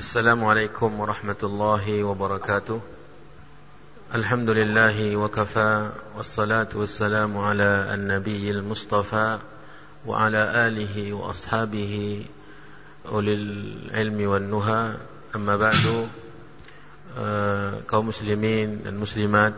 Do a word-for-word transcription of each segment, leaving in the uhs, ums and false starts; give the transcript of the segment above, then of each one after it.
Assalamualaikum warahmatullahi wabarakatuh. Alhamdulillahi wa kafa, wassalatu wassalamu ala an-nabiyil mustafa wa ala alihi wa ashabihi ulil ilmi wan nuha. Amma ba'du. uh, Kaum muslimin dan muslimat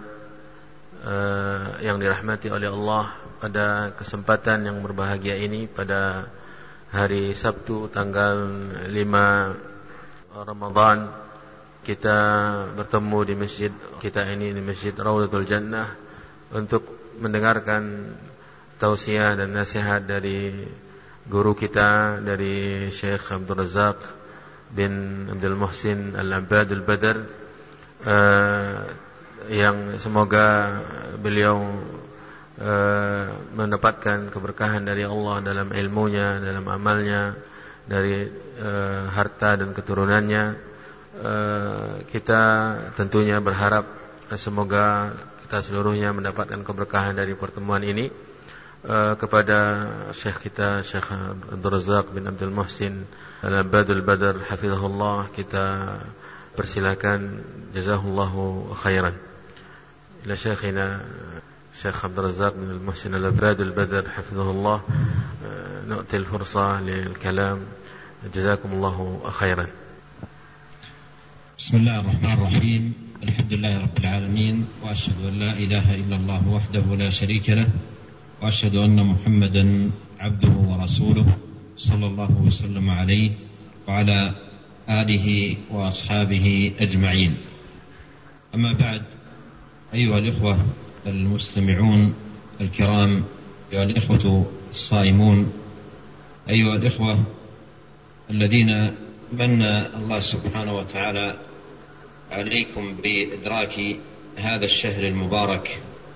uh, yang dirahmati oleh Allah, pada kesempatan yang berbahagia ini, pada hari Sabtu tanggal lima Ramadan, kita bertemu di masjid kita ini, di Masjid Raudhatul Jannah, untuk mendengarkan tausiah dan nasihat dari guru kita, dari Syekh Abdul Razak bin Abdul Muhsin Al-Abbad Al-Badr, uh, yang semoga beliau uh, mendapatkan keberkahan dari Allah dalam ilmunya, dalam amalnya, dari uh, harta dan keturunannya. uh, Kita tentunya berharap uh, semoga kita seluruhnya mendapatkan keberkahan dari pertemuan ini. uh, Kepada Syekh kita, Syekh Abdul Razak bin Abdul Muhsin Al-Abbad Al-Badr, hafizahullah, kita persilakan. Jazahullahu khairan. Ila Syekhina Syekh Abdul Razak bin Al-Muhsin Al-Abbad Al-Badr, hafizahullah, نؤتي الفرصة للكلام. جزاكم الله خيرا. بسم الله الرحمن الرحيم. الحمد لله رب العالمين، وأشهد أن لا إله إلا الله وحده لا شريك له، وأشهد أن محمدا عبده ورسوله صلى الله وسلم عليه وعلى آله وأصحابه أجمعين. أما بعد، أيها الإخوة المستمعون الكرام، أيها الإخوة الصائمون، أيها الإخوة الذين من الله سبحانه وتعالى عليكم بإدراك هذا الشهر المبارك،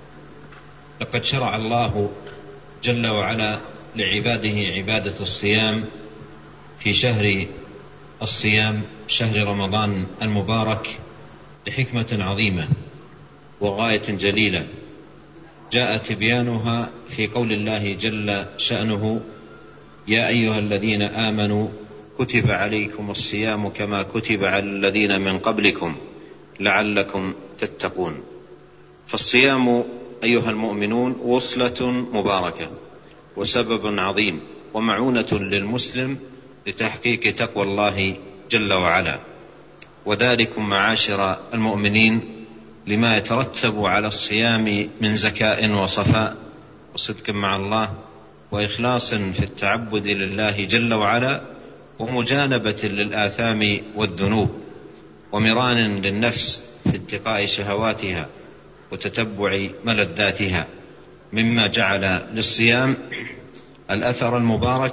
لقد شرع الله جل وعلا لعباده عبادة الصيام في شهر الصيام، شهر رمضان المبارك، لحكمة عظيمة وغاية جليلة جاء تبيانها في قول الله جل شأنه: يا أيها الذين آمنوا كتب عليكم الصيام كما كتب على الذين من قبلكم لعلكم تتقون. فالصيام أيها المؤمنون وصلة مباركة وسبب عظيم ومعونة للمسلم لتحقيق تقوى الله جل وعلا، وذلكم معاشر المؤمنين لما يترتب على الصيام من زكاء وصفاء وصدق مع الله وإخلاص في التعبد لله جل وعلا، ومجانبة للآثام والذنوب، ومران للنفس في اتقاء شهواتها وتتبع ملذاتها، مما جعل للصيام الأثر المبارك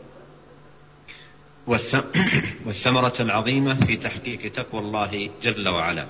والثمرة العظيمة في تحقيق تقوى الله جل وعلا.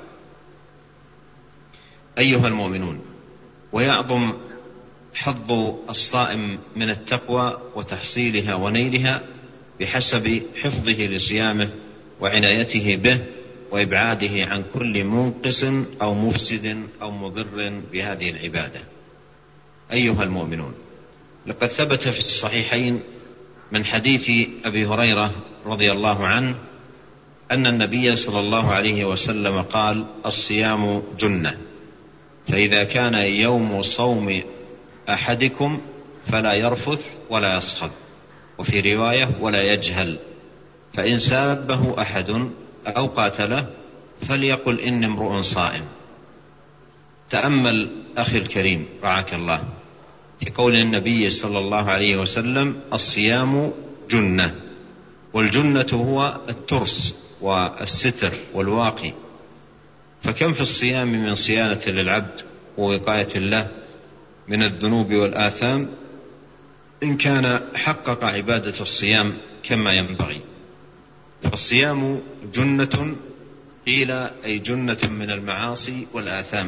أيها المؤمنون، ويعظم حظ الصائم من التقوى وتحصيلها ونيلها بحسب حفظه لصيامه وعنايته به وإبعاده عن كل منقص أو مفسد أو مضر بهذه العبادة. أيها المؤمنون، لقد ثبت في الصحيحين من حديث أبي هريرة رضي الله عنه أن النبي صلى الله عليه وسلم قال: الصيام جنة، فإذا كان يوم صوم أحدكم فلا يرفث ولا يصخب، وفي رواية ولا يجهل، فإن سابه أحد أو قاتله فليقل إني امرؤ صائم. تأمل أخي الكريم رعاك الله في قول النبي صلى الله عليه وسلم: الصيام جنة، والجنة هو الترس والستر والواقي. فكم في الصيام من صيانة للعبد ووقاية له من الذنوب والآثام إن كان حقق عبادة الصيام كما ينبغي. فالصيام جنة، قيل أي جنة من المعاصي والآثام،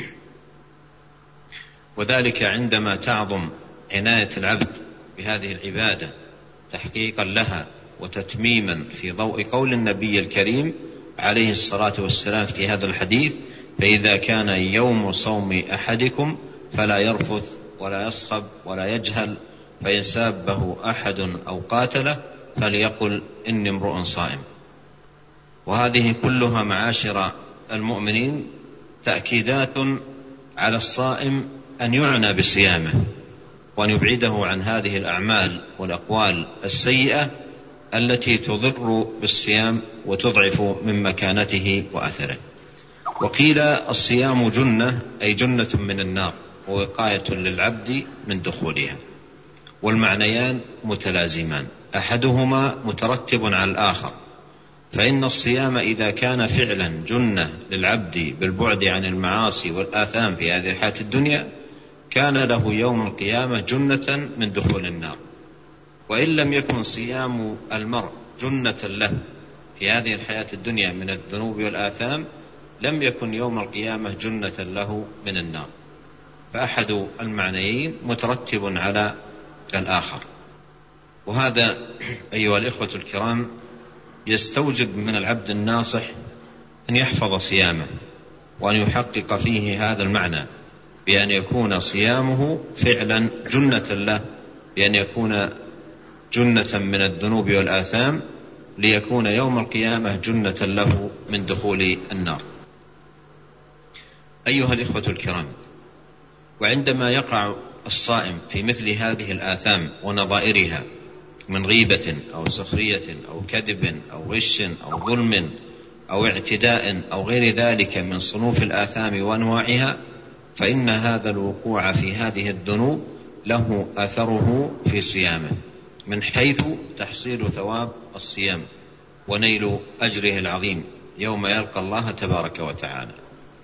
وذلك عندما تعظم عناية العبد بهذه العبادة تحقيقا لها وتتميما في ضوء قول النبي الكريم عليه الصلاة والسلام في هذا الحديث: فإذا كان يوم صوم أحدكم فلا يرفث ولا يصخب ولا يجهل، فإن سابه أحد أو قاتله فليقل إني امرؤ صائم. وهذه كلها معاشر المؤمنين تأكيدات على الصائم أن يعنى بصيامه، وأن يبعده عن هذه الأعمال والأقوال السيئة التي تضر بالصيام وتضعف من مكانته وأثره. وقيل الصيام جنة، أي جنة من النار، ووقاية للعبد من دخولها. والمعنيان متلازمان، أحدهما مترتب على الآخر، فإن الصيام إذا كان فعلا جنة للعبد بالبعد عن المعاصي والآثام في هذه الحياة الدنيا، كان له يوم القيامة جنة من دخول النار. وإن لم يكن صيام المرء جنة له في هذه الحياة الدنيا من الذنوب والآثام، لم يكن يوم القيامة جنة له من النار. فأحد المعنيين مترتب على الآخر. وهذا أيها الإخوة الكرام يستوجب من العبد الناصح أن يحفظ صيامه، وأن يحقق فيه هذا المعنى بأن يكون صيامه فعلا جنة له، بأن يكون جنة من الذنوب والآثام، ليكون يوم القيامة جنة له من دخول النار. أيها الإخوة الكرام، وعندما يقع الصائم في مثل هذه الآثام ونظائرها من غيبة أو سخرية أو كذب أو غش أو ظلم أو اعتداء أو غير ذلك من صنوف الآثام وأنواعها، فإن هذا الوقوع في هذه الذنوب له أثره في صيامه، من حيث تحصيل ثواب الصيام ونيل أجره العظيم يوم يلقى الله تبارك وتعالى.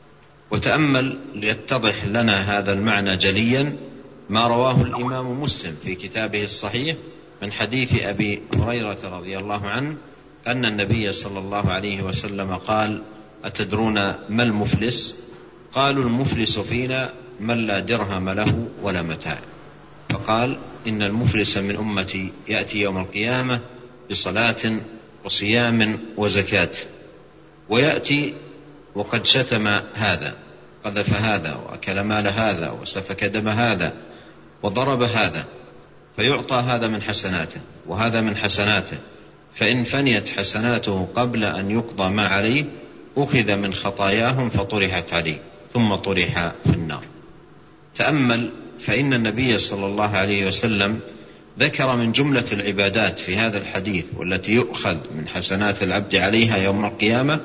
وتأمل ليتضح لنا هذا المعنى جليا ما رواه الإمام مسلم في كتابه الصحيح من حديث أبي هريرة رضي الله عنه أن النبي صلى الله عليه وسلم قال: أتدرون ما المفلس؟ قالوا: المفلس فينا من لا درهم له ولا متاع. فقال: إن المفلس من أمتي يأتي يوم القيامة بصلاة وصيام وزكاة، ويأتي وقد شتم هذا، قذف هذا، وأكل مال هذا، وسفك دم هذا، وضرب هذا، فيعطى هذا من حسناته وهذا من حسناته، فإن فنيت حسناته قبل أن يقضى ما عليه أخذ من خطاياهم فطرحت عليه ثم طرح في النار. تأمل، فإن النبي صلى الله عليه وسلم ذكر من جملة العبادات في هذا الحديث والتي يؤخذ من حسنات العبد عليها يوم القيامة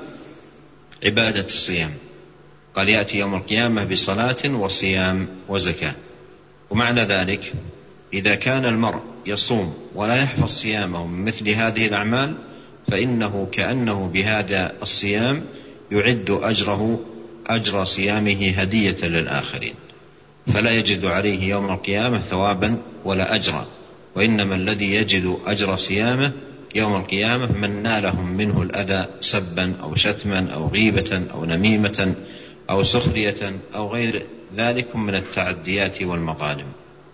عبادة الصيام. قال: يأتي يوم القيامة بصلاة وصيام وزكاة. ومعنى ذلك إذا كان المرء يصوم ولا يحفظ صيامه من مثل هذه الأعمال، فإنه كأنه بهذا الصيام يعد أجره أجر صيامه هدية للآخرين، فلا يجد عليه يوم القيامة ثوابا ولا أجرا، وإنما الذي يجد أجر صيامه يوم القيامة من نالهم منه الأذى سبا أو شتما أو غيبة أو نميمة أو سخرية أو غير ذلك من التعديات والمظالم.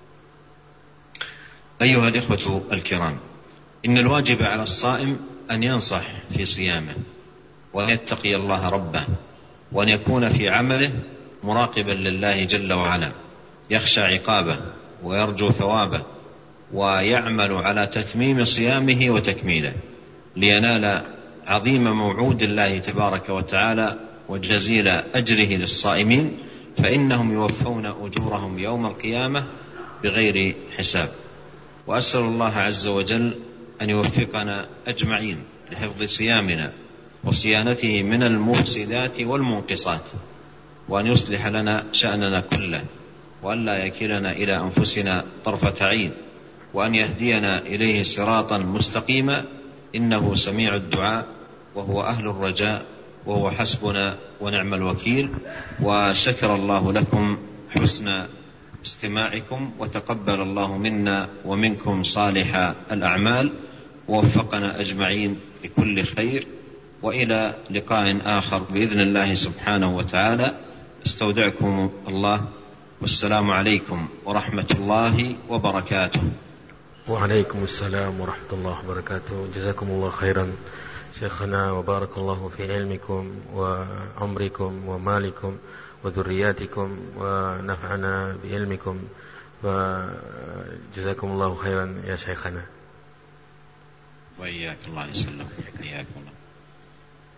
أيها الإخوة الكرام، إن الواجب على الصائم أن ينصح في صيامه، وأن يتقي الله ربه، وأن يكون في عمله مراقبا لله جل وعلا، يخشى عقابه ويرجو ثوابه، ويعمل على تتميم صيامه وتكميله، لينال عظيم موعود الله تبارك وتعالى وجزيل أجره للصائمين، فإنهم يوفون أجورهم يوم القيامة بغير حساب. وأسأل الله عز وجل أن يوفقنا أجمعين لحفظ صيامنا وصيانته من المفسدات والمنقصات، وأن يصلح لنا شأننا كله، وأن لا يكلنا إلى أنفسنا طرفة عين، وأن يهدينا إليه صراطا مستقيما، إنه سميع الدعاء وهو أهل الرجاء وهو حسبنا ونعم الوكيل. وشكر الله لكم حسن استماعكم، وتقبل الله منا ومنكم صالح الأعمال، ووفقنا أجمعين لكل خير، وإلى لقاء آخر بإذن الله سبحانه وتعالى. استودعكم الله، والسلام عليكم ورحمة الله وبركاته. وعليكم السلام ورحمة الله وبركاته. جزاكم الله خيرا شيخنا، وبارك الله في علمكم وعمركم ومالكم وذرياتكم، ونفعنا بعلمكم، وجزاكم الله خيرا يا شيخنا. وإياك الله يسلمك. إياكم الله.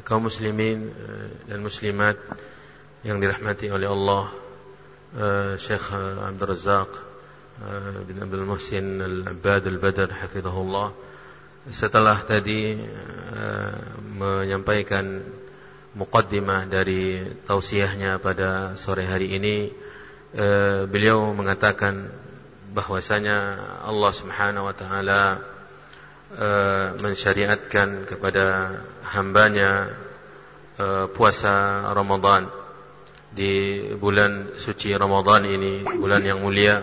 kaum muslimin dan muslimat yang dirahmati oleh Allah, Syekh Abdul Razak bin Abdul Muhsin Al-Abbad Al-Badr hafizahullah, setelah tadi menyampaikan muqaddimah dari tausiahnya pada sore hari ini, beliau mengatakan bahwasanya Allah Subhanahu wa taala Uh, mensyariatkan kepada hambanya uh, puasa Ramadan di bulan suci Ramadan ini, bulan yang mulia,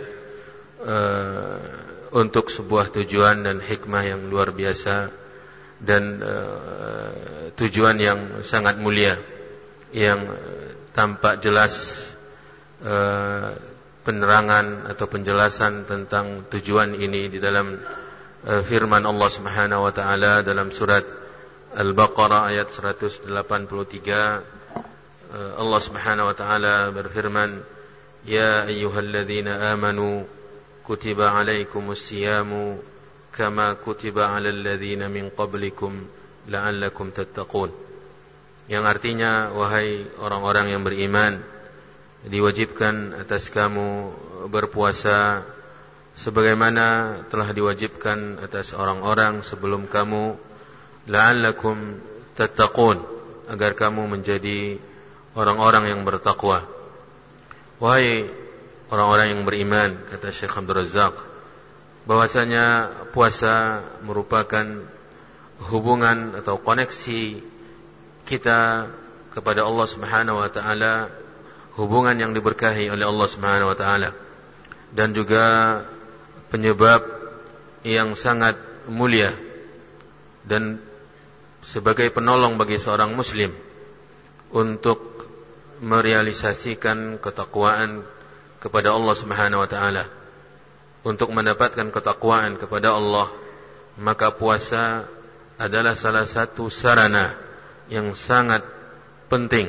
uh, untuk sebuah tujuan dan hikmah yang luar biasa dan uh, tujuan yang sangat mulia yang tampak jelas uh, penerangan atau penjelasan tentang tujuan ini di dalam firman Allah Subhanahu wa taala dalam surat Al-Baqarah ayat seratus delapan puluh tiga. Allah Subhanahu wa taala berfirman, "Ya ayyuhalladzina amanu kutiba alaikumus siyamu kama kutiba alal ladzina min qablikum la'allakum tattaqun." Yang artinya, wahai orang-orang yang beriman, diwajibkan atas kamu berpuasa sebagaimana telah diwajibkan atas orang-orang sebelum kamu, la'allakum tattaqun, agar kamu menjadi orang-orang yang bertakwa. Wahai orang-orang yang beriman, kata Syekh Abdul Razak, bahwasanya puasa merupakan hubungan atau koneksi kita kepada Allah Subhanahu wa taala, hubungan yang diberkahi oleh Allah Subhanahu wa taala, dan juga penyebab yang sangat mulia dan sebagai penolong bagi seorang muslim untuk merealisasikan ketakwaan kepada Allah Subhanahu wa taala. Untuk mendapatkan ketakwaan kepada Allah, maka puasa adalah salah satu sarana yang sangat penting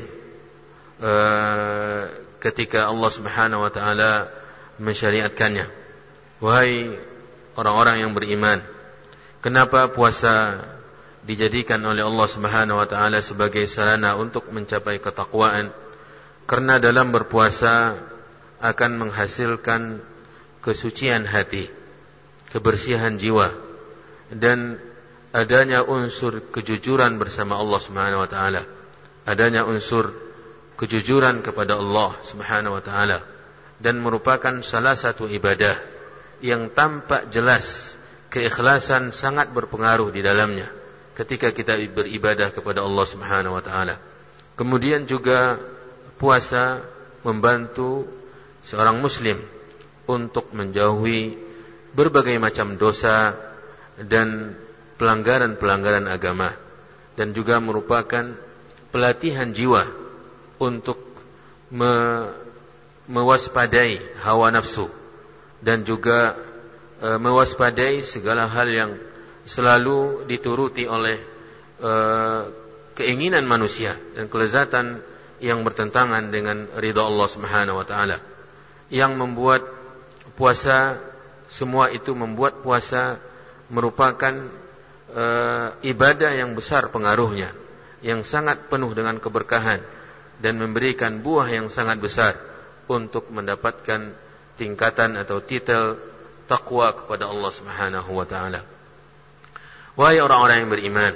uh, ketika Allah Subhanahu wa taala mensyariatkannya. Wahai orang-orang yang beriman, kenapa puasa dijadikan oleh Allah Subhanahu wa taala sebagai sarana untuk mencapai ketakwaan? Karena dalam berpuasa akan menghasilkan kesucian hati, kebersihan jiwa, dan adanya unsur kejujuran bersama Allah Subhanahu wa taala. Adanya unsur kejujuran kepada Allah Subhanahu wa taala, dan merupakan salah satu ibadah yang tampak jelas keikhlasan sangat berpengaruh di dalamnya ketika kita beribadah kepada Allah Subhanahu wa taala. Kemudian juga puasa membantu seorang muslim untuk menjauhi berbagai macam dosa dan pelanggaran-pelanggaran agama, dan juga merupakan pelatihan jiwa untuk me- mewaspadai hawa nafsu, dan juga e, mewaspadai segala hal yang selalu dituruti oleh e, keinginan manusia dan kelezatan yang bertentangan dengan ridha Allah Subhanahu wa taala. Yang membuat puasa, semua itu membuat puasa merupakan e, ibadah yang besar pengaruhnya, yang sangat penuh dengan keberkahan dan memberikan buah yang sangat besar untuk mendapatkan tingkatan atau titel takwa kepada Allah Subhanahu wa taala. Wahai orang-orang yang beriman,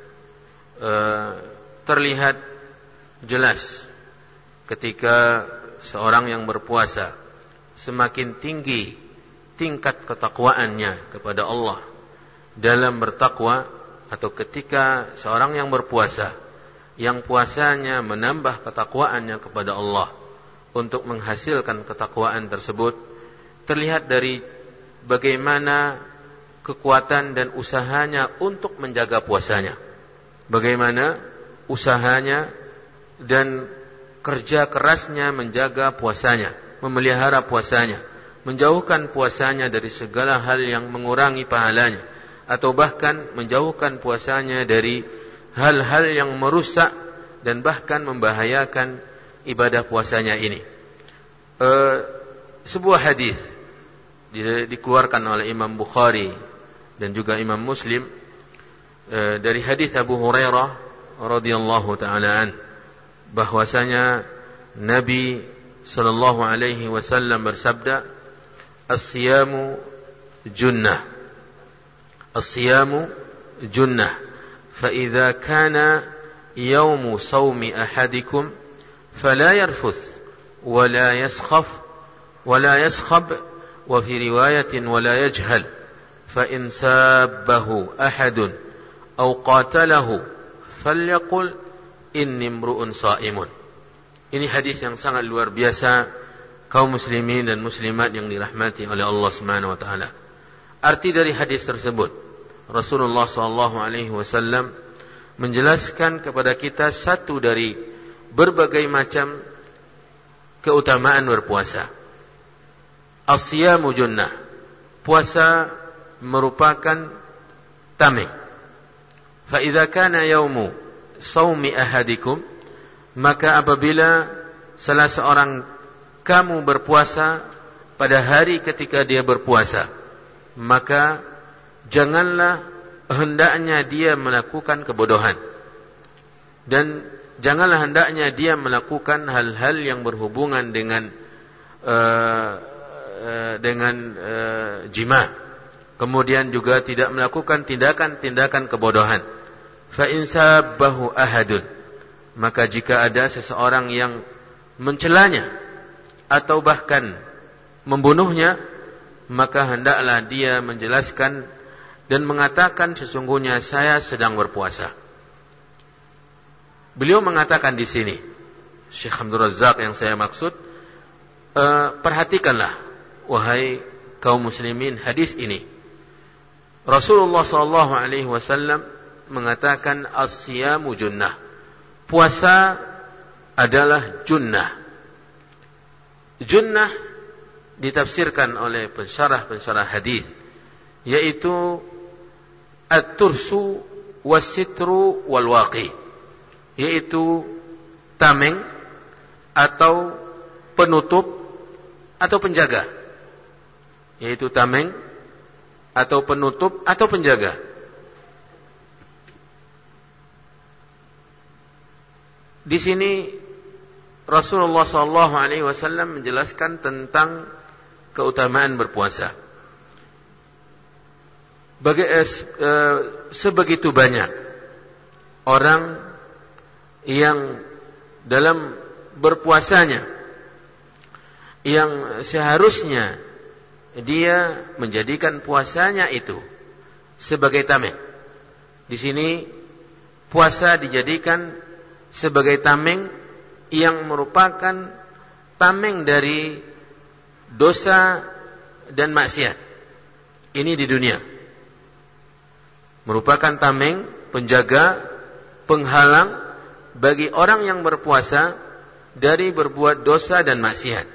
uh, terlihat jelas ketika seorang yang berpuasa semakin tinggi tingkat ketakwaannya kepada Allah dalam bertakwa, atau ketika seorang yang berpuasa yang puasanya menambah ketakwaannya kepada Allah untuk menghasilkan ketakwaan tersebut, terlihat dari bagaimana kekuatan dan usahanya untuk menjaga puasanya, bagaimana usahanya dan kerja kerasnya menjaga puasanya, memelihara puasanya, menjauhkan puasanya dari segala hal yang mengurangi pahalanya, atau bahkan menjauhkan puasanya dari hal-hal yang merusak dan bahkan membahayakan ibadah puasanya ini. E, sebuah hadis dikeluarkan oleh Imam Bukhari dan juga Imam Muslim e, dari hadis Abu Hurairah radhiyallahu taala an bahwasanya Nabi sallallahu alaihi wasallam bersabda, "As-siyamu junnah." As-siyamu junnah. Fa idza kana yaumu shaumi ahadikum fala yarfuth wa la yaskhaf wa la yaskhab wa fi riwayatin wa la yajhal fa in sabbahu ahadun aw qatalahu falyaqul inni imru'un sha'imun. Ini hadis yang sangat luar biasa, kaum muslimin dan muslimat yang dirahmati oleh Allah Subhanahu wa taala. Arti dari hadis tersebut, Rasulullah sallallahu alaihi wasallam menjelaskan kepada kita satu dari berbagai macam keutamaan berpuasa. As-siyamu junnah. Puasa merupakan tameng. Fa idza kana yaumu shaumi ahadikum, maka apabila salah seorang kamu berpuasa pada hari ketika dia berpuasa, maka janganlah hendaknya dia melakukan kebodohan, dan janganlah hendaknya dia melakukan hal-hal yang berhubungan dengan uh, uh, dengan uh, jima. Kemudian juga tidak melakukan tindakan-tindakan kebodohan. Fa in sabbahu ahadun, maka jika ada seseorang yang mencelanya atau bahkan membunuhnya, maka hendaklah dia menjelaskan dan mengatakan, sesungguhnya saya sedang berpuasa. Beliau mengatakan di sini, Syekh Abdul Razak yang saya maksud, e, perhatikanlah wahai kaum muslimin hadis ini. Rasulullah sallallahu alaihi wasallam mengatakan as-siyamu junnah. Puasa adalah junnah. Junnah ditafsirkan oleh pensyarah-pensyarah hadis, yaitu at-tursu was-sitru wal-waqi, yaitu tameng atau penutup atau penjaga. Yaitu tameng atau penutup atau penjaga. Di sini Rasulullah sallallahu alaihi wasallam menjelaskan tentang keutamaan berpuasa. Bagi, eh, sebegitu banyak orang yang dalam berpuasanya, yang seharusnya dia menjadikan puasanya itu sebagai tameng. Di sini puasa dijadikan sebagai tameng yang merupakan tameng dari dosa dan maksiat. Ini di dunia. Merupakan tameng, penjaga, penghalang bagi orang yang berpuasa dari berbuat dosa dan maksiat.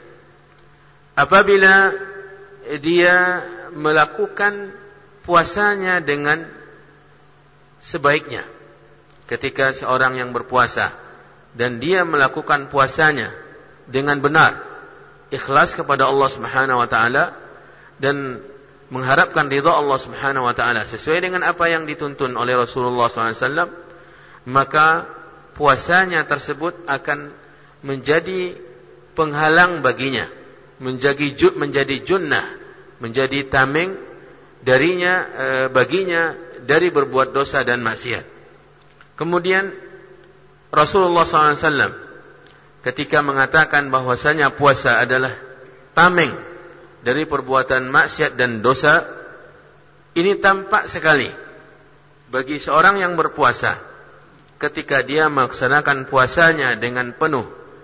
Apabila dia melakukan puasanya dengan sebaiknya, ketika seorang yang berpuasa dan dia melakukan puasanya dengan benar, ikhlas kepada Allah Subhanahu wa taala dan mengharapkan ridha Allah Subhanahu wa taala sesuai dengan apa yang dituntun oleh Rasulullah sallallahu alaihi wasallam, maka puasanya tersebut akan menjadi penghalang baginya, menjadi menjadi junnah, menjadi tameng darinya e, baginya dari berbuat dosa dan maksiat. Kemudian Rasulullah sallallahu alaihi wasallam ketika mengatakan bahwasanya puasa adalah tameng dari perbuatan maksiat dan dosa, ini tampak sekali bagi seorang yang berpuasa ketika dia melaksanakan puasanya dengan penuh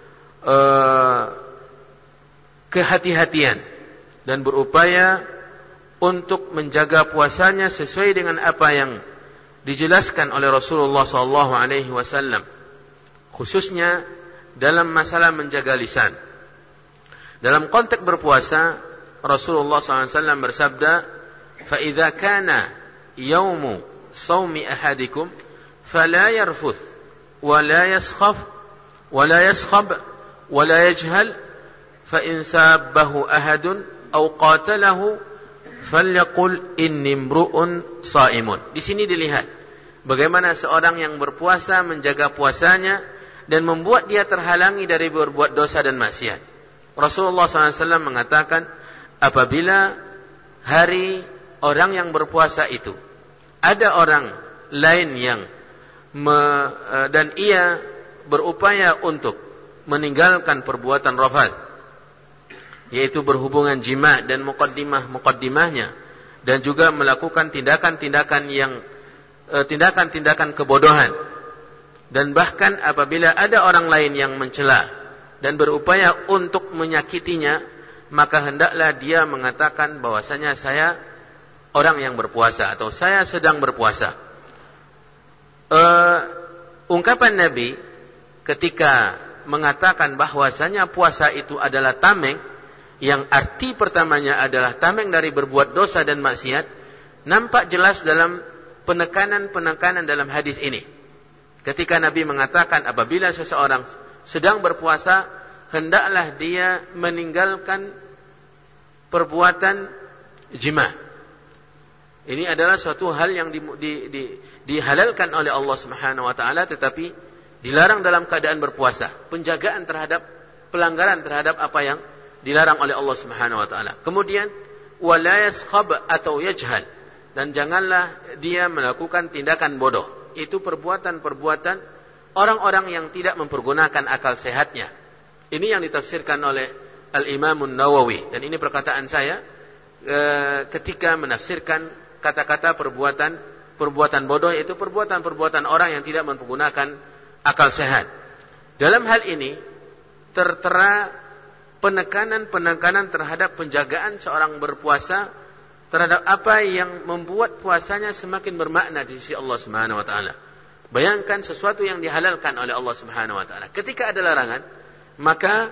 uh, kehati-hatian dan berupaya untuk menjaga puasanya sesuai dengan apa yang dijelaskan oleh Rasulullah sallallahu alaihi wasallam, khususnya dalam masalah menjaga lisan. Dalam konteks berpuasa, Rasulullah sallallahu alaihi wasallam bersabda, "Fa idza kana yaumu shaumi ahadikum fala yarfuth wa la yaskhaf wa la yaskhab wa la yajhal fa in sabbahu ahadun aw qatalahu falyaqul inni imru'un shaimun." Di sini dilihat bagaimana seorang yang berpuasa menjaga puasanya dan membuat dia terhalangi dari berbuat dosa dan maksiat. Rasulullah shallallahu alaihi wasallam mengatakan, apabila hari orang yang berpuasa itu ada orang lain yang me, dan ia berupaya untuk meninggalkan perbuatan rafath, yaitu berhubungan jima dan muqaddimah-muqaddimahnya, dan juga melakukan tindakan-tindakan yang tindakan-tindakan kebodohan, dan bahkan apabila ada orang lain yang mencela dan berupaya untuk menyakitinya, maka hendaklah dia mengatakan bahwasanya saya orang yang berpuasa atau saya sedang berpuasa. Uh, ungkapan Nabi ketika mengatakan bahwasanya puasa itu adalah tameng, yang arti pertamanya adalah tameng dari berbuat dosa dan maksiat, nampak jelas dalam penekanan-penekanan dalam hadis ini. Ketika Nabi mengatakan apabila seseorang sedang berpuasa, hendaklah dia meninggalkan perbuatan jima. Ini adalah suatu hal yang di, di, di, dihalalkan oleh Allah Subhanahu wa taala, tetapi dilarang dalam keadaan berpuasa. Penjagaan terhadap pelanggaran terhadap apa yang dilarang oleh Allah Subhanahu wa taala. Kemudian wala yaskhab atau yajhal, dan janganlah dia melakukan tindakan bodoh. Itu perbuatan-perbuatan orang-orang yang tidak mempergunakan akal sehatnya. Ini yang ditafsirkan oleh Al-Imam An-Nawawi, dan ini perkataan saya e, ketika menafsirkan kata-kata perbuatan perbuatan bodoh, itu perbuatan-perbuatan orang yang tidak mempergunakan akal sehat. Dalam hal ini tertera penekanan-penekanan terhadap penjagaan seorang berpuasa terhadap apa yang membuat puasanya semakin bermakna di sisi Allah Subhanahu wa taala. Bayangkan sesuatu yang dihalalkan oleh Allah Subhanahu wa taala. Ketika ada larangan, maka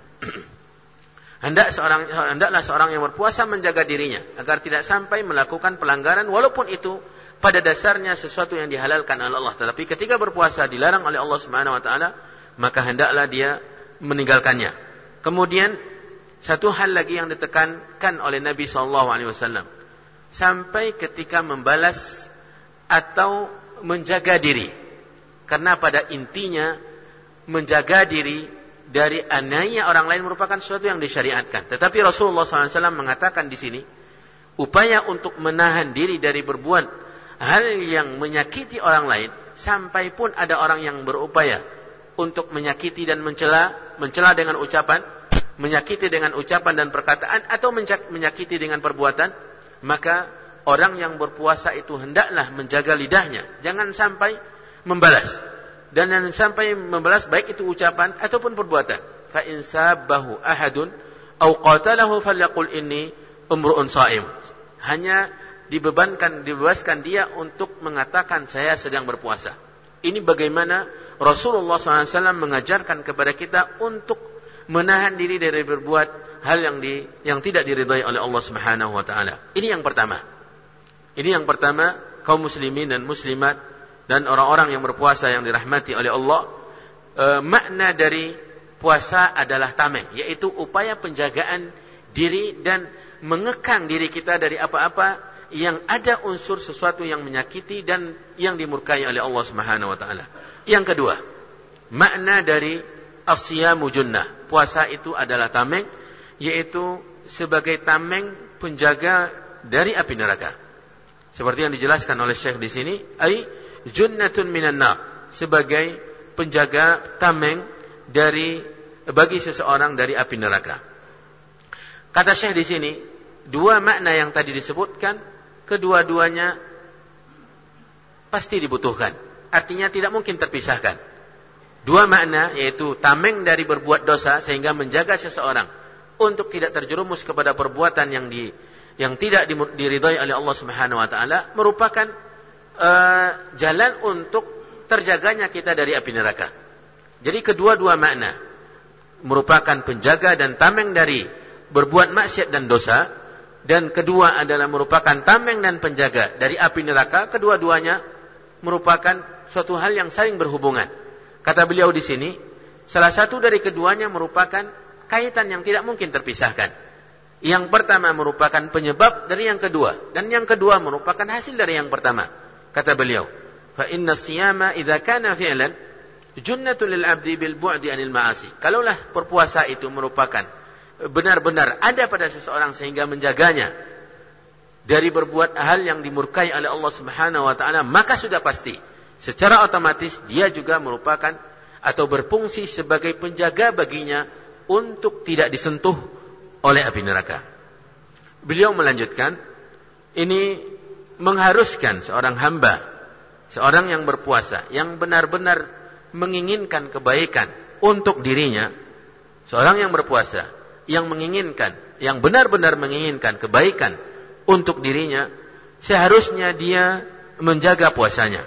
hendak seorang hendaklah seorang yang berpuasa menjaga dirinya agar tidak sampai melakukan pelanggaran, walaupun itu pada dasarnya sesuatu yang dihalalkan oleh Allah. Tetapi ketika berpuasa dilarang oleh Allah Subhanahu wa taala, maka hendaklah dia meninggalkannya. Kemudian satu hal lagi yang ditekankan oleh Nabi sallallahu alaihi wasallam, sampai ketika membalas atau menjaga diri. Karena pada intinya menjaga diri dari aniaya orang lain merupakan sesuatu yang disyariatkan. Tetapi Rasulullah sallallahu alaihi wasallam mengatakan di sini, upaya untuk menahan diri dari berbuat hal yang menyakiti orang lain, sampai pun ada orang yang berupaya untuk menyakiti dan mencela, mencela dengan ucapan, menyakiti dengan ucapan dan perkataan, atau menyakiti dengan perbuatan, maka orang yang berpuasa itu hendaklah menjaga lidahnya, jangan sampai membalas, dan jangan sampai membalas baik itu ucapan ataupun perbuatan. Fa in sabbahu ahadun aw qatalahu falyaqul inni umru'un sha'im. Hanya dibebankan dibebaskan dia untuk mengatakan saya sedang berpuasa. Ini bagaimana Rasulullah sallallahu alaihi wasallam mengajarkan kepada kita untuk menahan diri dari berbuat hal yang di yang tidak diridhai oleh Allah Subhanahu wa taala. Ini yang pertama. Ini yang pertama, kaum muslimin dan muslimat dan orang-orang yang berpuasa yang dirahmati oleh Allah, e, makna dari puasa adalah tameng, yaitu upaya penjagaan diri dan mengekang diri kita dari apa-apa yang ada unsur sesuatu yang menyakiti dan yang dimurkai oleh Allah Subhanahu wa taala. Yang kedua, makna dari as-siyamu junnah, puasa itu adalah tameng, yaitu sebagai tameng penjaga dari api neraka. Seperti yang dijelaskan oleh Syekh di sini, ai junnatun minan nar, sebagai penjaga tameng dari bagi seseorang dari api neraka. Kata Syekh di sini, dua makna yang tadi disebutkan, kedua-duanya pasti dibutuhkan. Artinya tidak mungkin terpisahkan. Dua makna, yaitu tameng dari berbuat dosa sehingga menjaga seseorang untuk tidak terjerumus kepada perbuatan yang di yang tidak diridhai oleh Allah Subhanahu wa taala, merupakan uh, jalan untuk terjaganya kita dari api neraka. Jadi kedua-dua makna merupakan penjaga dan tameng dari berbuat maksiat dan dosa, dan kedua adalah merupakan tameng dan penjaga dari api neraka. Kedua-duanya merupakan suatu hal yang saling berhubungan. Kata beliau di sini, salah satu dari keduanya merupakan kaitan yang tidak mungkin terpisahkan. Yang pertama merupakan penyebab dari yang kedua, dan yang kedua merupakan hasil dari yang pertama. Kata beliau, fa inna siyama idza kana fi'lan junnatul lil 'abdi bil bu'di 'anil ma'asi. Kalaulah berpuasa itu merupakan benar-benar ada pada seseorang sehingga menjaganya dari berbuat hal yang dimurkai oleh Allah Subhanahu wa taala, maka sudah pasti secara otomatis dia juga merupakan atau berfungsi sebagai penjaga baginya untuk tidak disentuh oleh api neraka. Beliau melanjutkan, ini mengharuskan seorang hamba, seorang yang berpuasa, yang benar-benar menginginkan kebaikan untuk dirinya, seorang yang berpuasa, yang menginginkan, yang benar-benar menginginkan kebaikan untuk dirinya, seharusnya dia menjaga puasanya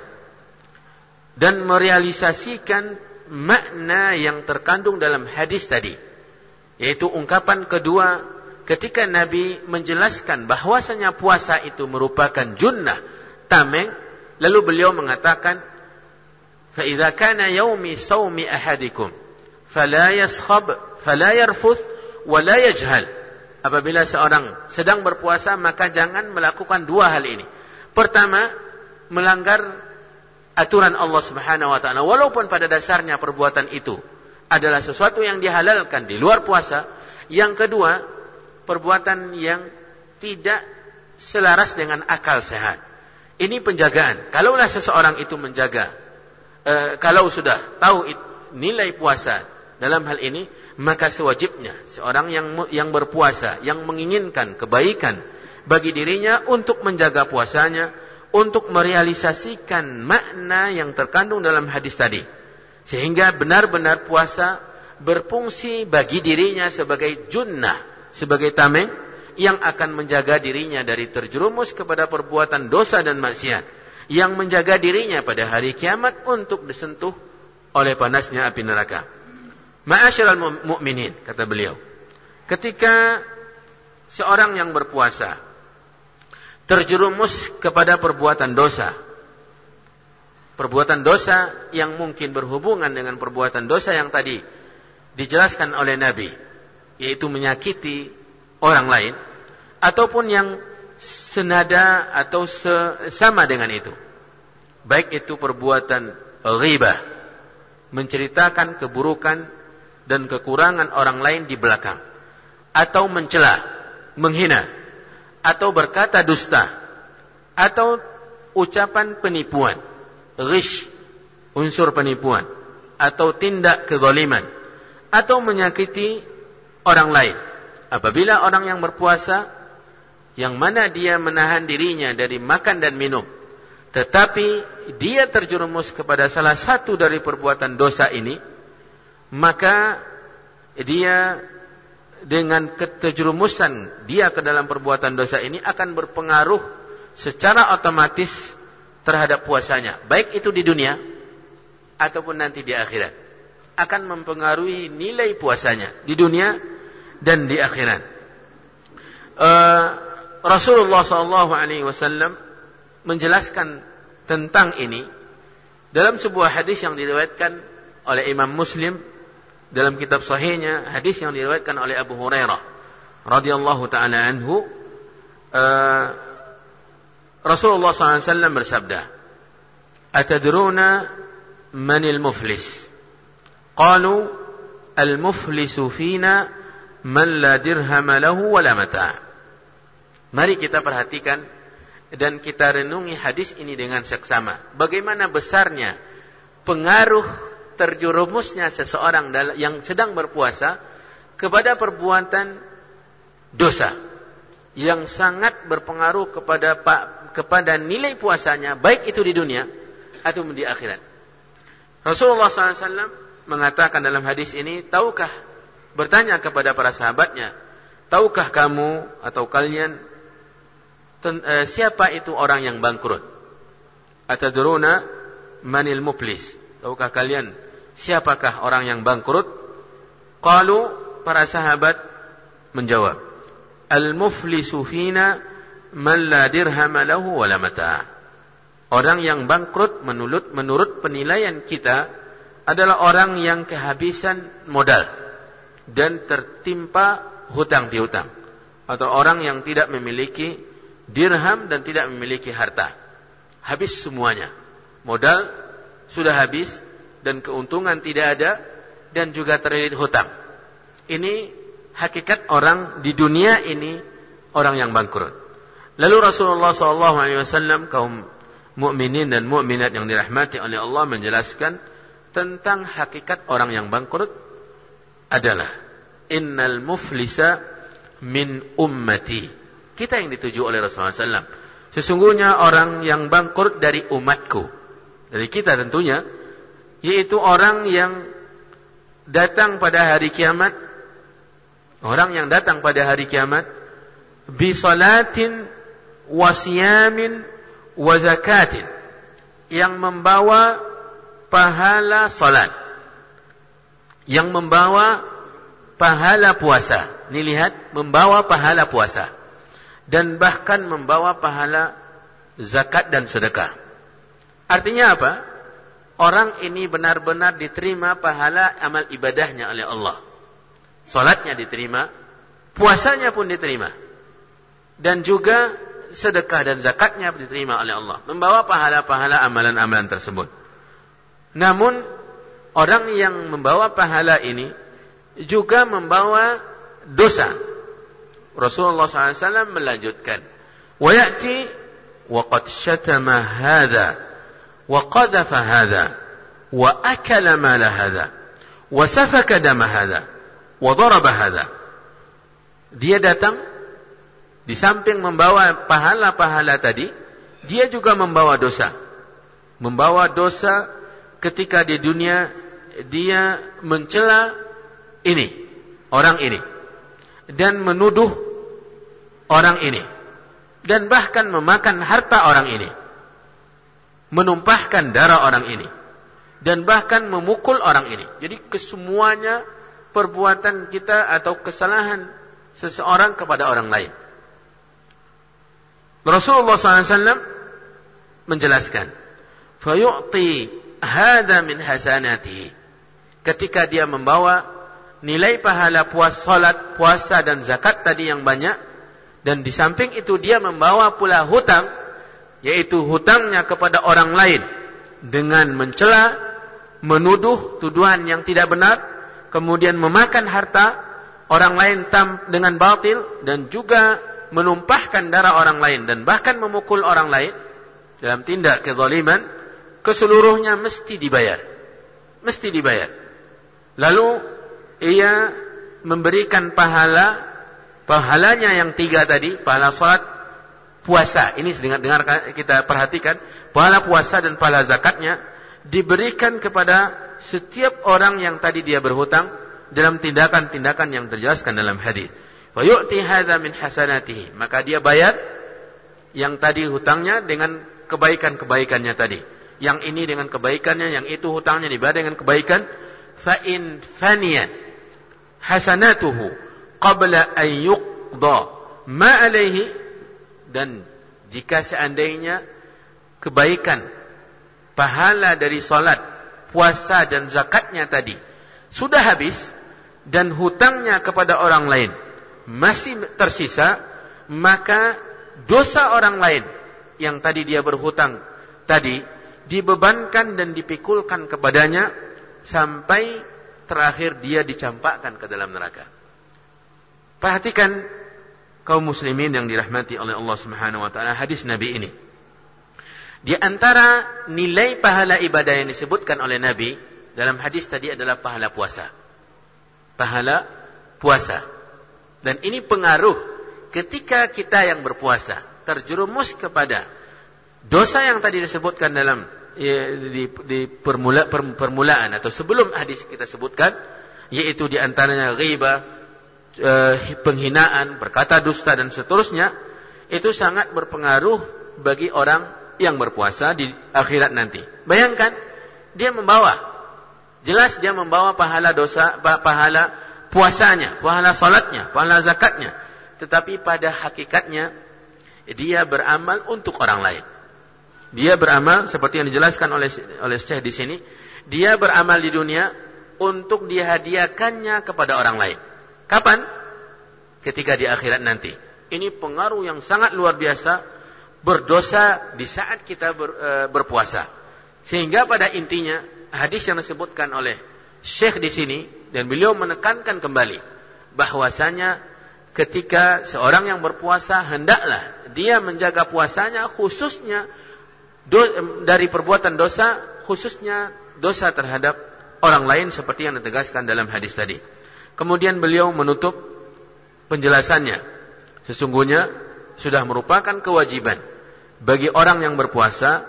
dan merealisasikan makna yang terkandung dalam hadis tadi, yaitu ungkapan kedua ketika Nabi menjelaskan bahwasanya puasa itu merupakan junnah, tameng, lalu beliau mengatakan, fa idza kana yaumi shaumi ahadikum fala yaskhab fala yarfuth wa la yajhal. Apabila seorang sedang berpuasa, maka jangan melakukan dua hal ini. Pertama, melanggar aturan Allah Subhanahu wa taala, walaupun pada dasarnya perbuatan itu adalah sesuatu yang dihalalkan di luar puasa. Yang kedua, perbuatan yang tidak selaras dengan akal sehat. Ini penjagaan. Kalaulah seseorang itu menjaga, e, kalau sudah tahu it, nilai puasa dalam hal ini, maka sewajibnya seorang yang yang berpuasa, yang menginginkan kebaikan bagi dirinya untuk menjaga puasanya, untuk merealisasikan makna yang terkandung dalam hadis tadi, sehingga benar-benar puasa berfungsi bagi dirinya sebagai junnah, sebagai tameng yang akan menjaga dirinya dari terjerumus kepada perbuatan dosa dan maksiat, yang menjaga dirinya pada hari kiamat untuk disentuh oleh panasnya api neraka. Ma'asyiral mu'minin, kata beliau, ketika seorang yang berpuasa terjerumus kepada perbuatan dosa, perbuatan dosa yang mungkin berhubungan dengan perbuatan dosa yang tadi dijelaskan oleh Nabi, yaitu menyakiti orang lain, ataupun yang senada atau sama dengan itu, baik itu perbuatan ghibah, menceritakan keburukan dan kekurangan orang lain di belakang, atau mencela, menghina, atau berkata dusta, atau ucapan penipuan, ghish, unsur penipuan, atau tindak kezaliman, atau menyakiti orang lain. Apabila orang yang berpuasa, yang mana dia menahan dirinya dari makan dan minum, tetapi dia terjerumus kepada salah satu dari perbuatan dosa ini, maka dia dengan keterjerumusan dia ke dalam perbuatan dosa ini akan berpengaruh secara otomatis terhadap puasanya, baik itu di dunia ataupun nanti di akhirat. Akan mempengaruhi nilai puasanya di dunia dan di akhirat. Uh, Rasulullah shallallahu alaihi wasallam menjelaskan tentang ini dalam sebuah hadis yang diriwayatkan oleh Imam Muslim dalam kitab sahihnya, hadis yang diriwayatkan oleh Abu Hurairah radhiyallahu taala anhu. Uh, Rasulullah shallallahu alaihi wasallam bersabda, "Atadruna manil muflis?" Qalu, "Al-muflisu fina man la dirham lahu wa la mata'." Mari kita perhatikan dan kita renungi hadis ini dengan seksama. Bagaimana besarnya pengaruh terjerumusnya seseorang yang sedang berpuasa kepada perbuatan dosa yang sangat berpengaruh kepada kepada nilai puasanya, baik itu di dunia atau di akhirat. Rasulullah shallallahu alaihi wasallam mengatakan dalam hadis ini, tahukah, bertanya kepada para sahabatnya, tahukah kamu atau kalian ten, eh, siapa itu orang yang bangkrut? Atadruna manil muflis? Tahukah kalian siapakah orang yang bangkrut? Qalu, para sahabat menjawab, al-muflisu fina man la dirham lahu wa la mata'. Orang yang bangkrut menurut menurut penilaian kita adalah orang yang kehabisan modal dan tertimpa hutang piutang, atau orang yang tidak memiliki dirham dan tidak memiliki harta, habis semuanya. Modal sudah habis dan keuntungan tidak ada dan juga terlilit hutang. Ini hakikat orang di dunia ini, orang yang bangkrut. Lalu Rasulullah shallallahu alaihi wasallam, kaum mukminin dan mukminat yang dirahmati oleh Allah, menjelaskan tentang hakikat orang yang bangkrut adalah innal muflisa min ummati. Kita yang dituju oleh Rasulullah shallallahu alaihi wasallam. Sesungguhnya orang yang bangkrut dari umatku, dari kita tentunya, yaitu orang yang datang pada hari kiamat, orang yang datang pada hari kiamat bi salatin wa siyamin wa zakatin, yang membawa pahala salat, yang membawa pahala puasa. Ini lihat, membawa pahala puasa dan bahkan membawa pahala zakat dan sedekah. Artinya apa? Orang ini benar-benar diterima pahala amal ibadahnya oleh Allah. Salatnya diterima, puasanya pun diterima, dan juga sedekah dan zakatnya diterima oleh Allah, membawa pahala-pahala amalan-amalan tersebut. Namun orang yang membawa pahala ini juga membawa dosa. Rasulullah shallallahu alaihi wasallam melanjutkan, wa ya'ti wa qad syatama hadha wa qadhafa hadha wa akala mala hadha wa safaka dama hadha wa daraba hadha. Dia datang, di samping membawa pahala-pahala tadi, dia juga membawa dosa. Membawa dosa ketika di dunia dia mencela ini, orang ini, dan menuduh orang ini, dan bahkan memakan harta orang ini, menumpahkan darah orang ini, dan bahkan memukul orang ini. Jadi kesemuanya perbuatan kita atau kesalahan seseorang kepada orang lain. Rasulullah shallallahu alaihi wasallam menjelaskan, fayu'ti hadha min hasanatihi. Ketika dia membawa nilai pahala puasa, salat, puasa dan zakat tadi yang banyak, dan di samping itu dia membawa pula hutang, yaitu hutangnya kepada orang lain dengan mencela, menuduh tuduhan yang tidak benar, kemudian memakan harta orang lain dengan batil, dan juga menumpahkan darah orang lain dan bahkan memukul orang lain dalam tindak kezaliman, keseluruhnya mesti dibayar. Mesti dibayar. Lalu ia memberikan pahala, pahalanya yang tiga tadi, pahala salat, puasa. Ini dengar, dengar kita perhatikan, pahala puasa dan pahala zakatnya diberikan kepada setiap orang yang tadi dia berhutang dalam tindakan-tindakan yang terjelaskan dalam hadis. Wa yu'ti hadza min hasanatihi, maka dia bayar yang tadi hutangnya dengan kebaikan-kebaikannya tadi. Yang ini dengan kebaikannya, yang itu hutangnya dibayar dengan kebaikan. Fa in faniyat hasanatuhu qabla an yuqda ma alaihi, dan jika seandainya kebaikan pahala dari salat, puasa dan zakatnya tadi sudah habis dan hutangnya kepada orang lain masih tersisa, maka dosa orang lain yang tadi dia berhutang tadi dibebankan dan dipikulkan kepadanya sampai terakhir dia dicampakkan ke dalam neraka. Perhatikan kaum muslimin yang dirahmati oleh Allah Subhanahu wa taala, hadis Nabi ini. Di antara nilai pahala ibadah yang disebutkan oleh Nabi dalam hadis tadi adalah pahala puasa. Pahala puasa. Dan ini pengaruh ketika kita yang berpuasa terjerumus kepada dosa yang tadi disebutkan dalam ya, di, di permula, per, permulaan atau sebelum hadis kita sebutkan, yaitu di antaranya ghibah, eh, penghinaan, berkata dusta dan seterusnya. Itu sangat berpengaruh bagi orang yang berpuasa di akhirat nanti. Bayangkan, dia membawa, jelas dia membawa pahala dosa, pahala puasanya, pahala salatnya, pahala zakatnya, tetapi pada hakikatnya dia beramal untuk orang lain. Dia beramal seperti yang dijelaskan oleh oleh Syekh di sini, dia beramal di dunia untuk dihadiahkannya kepada orang lain. Kapan? Ketika di akhirat nanti. Ini pengaruh yang sangat luar biasa berdosa di saat kita ber, e, berpuasa. Sehingga pada intinya hadis yang disebutkan oleh Syekh di sini, dan beliau menekankan kembali bahwasanya ketika seorang yang berpuasa hendaklah dia menjaga puasanya khususnya do, dari perbuatan dosa, khususnya dosa terhadap orang lain seperti yang ditegaskan dalam hadis tadi. Kemudian beliau menutup penjelasannya, sesungguhnya sudah merupakan kewajiban bagi orang yang berpuasa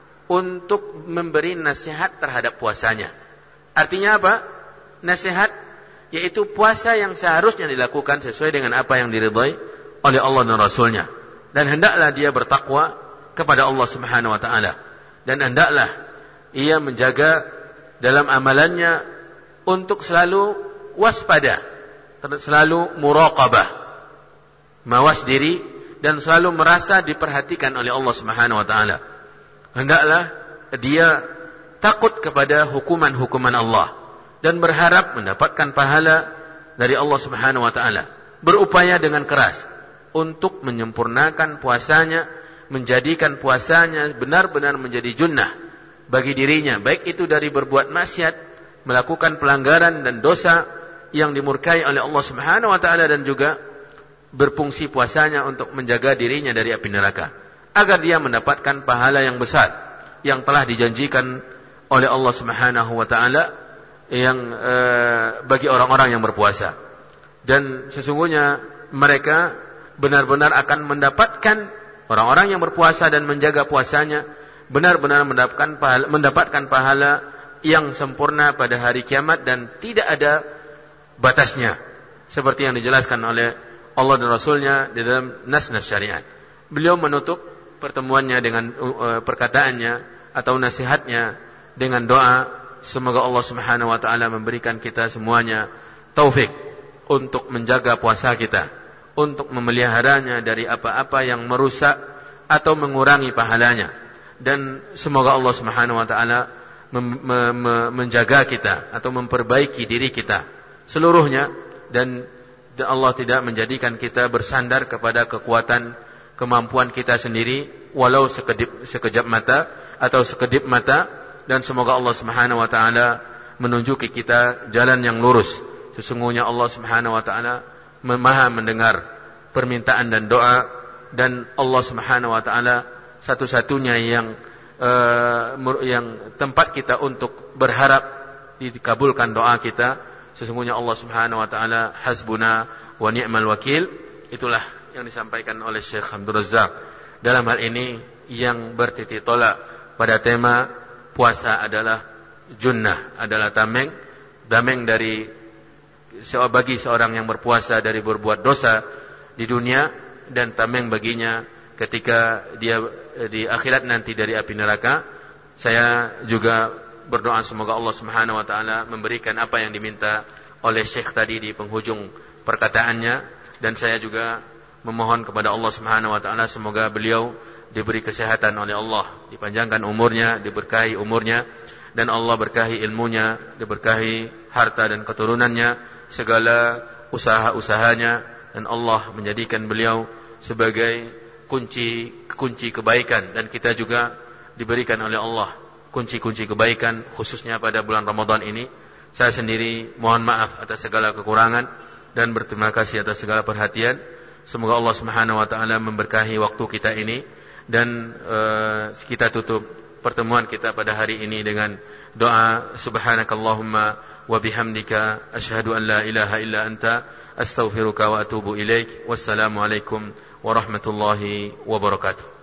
untuk memberi nasihat terhadap puasanya. Artinya apa? Nasihat yaitu puasa yang seharusnya dilakukan sesuai dengan apa yang diridhai oleh Allah dan Rasulnya. Dan hendaklah dia bertakwa kepada Allah Subhanahu wa taala, dan hendaklah ia menjaga dalam amalannya untuk selalu waspada, selalu muraqabah, mawas diri, dan selalu merasa diperhatikan oleh Allah Subhanahu wa taala. Hendaklah dia takut kepada hukuman-hukuman Allah dan berharap mendapatkan pahala dari Allah Subhanahu wa taala. Berupaya dengan keras untuk menyempurnakan puasanya, menjadikan puasanya benar-benar menjadi junnah bagi dirinya, baik itu dari berbuat maksiat, melakukan pelanggaran dan dosa yang dimurkai oleh Allah Subhanahu wa taala, dan juga berfungsi puasanya untuk menjaga dirinya dari api neraka, agar dia mendapatkan pahala yang besar yang telah dijanjikan oleh Allah Subhanahu wa taala yang eh, bagi orang-orang yang berpuasa. Dan sesungguhnya mereka benar-benar akan mendapatkan, orang-orang yang berpuasa dan menjaga puasanya benar-benar mendapatkan pahala, mendapatkan pahala yang sempurna pada hari kiamat dan tidak ada batasnya, seperti yang dijelaskan oleh Allah dan Rasulnya di dalam nas-nas syariat. Beliau menutup pertemuannya dengan uh, perkataannya atau nasihatnya dengan doa, semoga Allah Subhanahu wa taala memberikan kita semuanya taufik untuk menjaga puasa kita, untuk memeliharanya dari apa-apa yang merusak atau mengurangi pahalanya, dan semoga Allah Subhanahu wa taala mem- mem- menjaga kita atau memperbaiki diri kita seluruhnya, dan Allah tidak menjadikan kita bersandar kepada kekuatan kemampuan kita sendiri walau sekedip, sekejap mata atau sekedip mata. Dan semoga Allah Subhanahu wa taala menunjuki kita jalan yang lurus. Sesungguhnya Allah Subhanahu wa taala Maha mendengar permintaan dan doa, dan Allah Subhanahu wa taala satu-satunya yang uh, yang tempat kita untuk berharap dikabulkan doa kita. Sesungguhnya Allah Subhanahu wa taala hasbuna wa ni'mal wakil. Itulah yang disampaikan oleh Syekh Abdul Razak dalam hal ini yang bertitik tolak pada tema puasa adalah junnah, adalah tameng, tameng dari bagi seorang yang berpuasa dari berbuat dosa di dunia, dan tameng baginya ketika dia di akhirat nanti dari api neraka. Saya juga berdoa semoga Allah Subhanahu wa taala memberikan apa yang diminta oleh Syekh tadi di penghujung perkataannya, dan saya juga memohon kepada Allah Subhanahu wa taala semoga beliau diberi kesehatan oleh Allah, dipanjangkan umurnya, diberkahi umurnya, dan Allah berkahi ilmunya, diberkahi harta dan keturunannya, segala usaha-usahanya, dan Allah menjadikan beliau sebagai kunci kunci kebaikan, dan kita juga diberikan oleh Allah kunci-kunci kebaikan khususnya pada bulan Ramadan ini. Saya sendiri mohon maaf atas segala kekurangan dan berterima kasih atas segala perhatian. Semoga Allah Subhanahu wa taala memberkahi waktu kita ini, dan uh, kita tutup pertemuan kita pada hari ini dengan doa subhanakallahumma wa bihamdika asyhadu an la ilaha illa anta astaghfiruka wa atubu ilaik. Wassalamu alaikum warahmatullahi wabarakatuh.